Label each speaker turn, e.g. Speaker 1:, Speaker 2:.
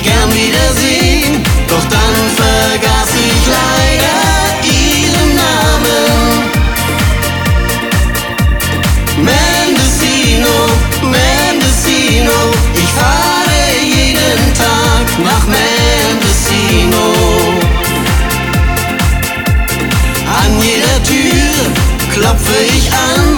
Speaker 1: gern wiedersehen, doch dann vergaß ich leider ihren Namen. Mendocino, Mendocino, ich fahre jeden Tag nach Mendocino. An jeder Tür klopfe ich an,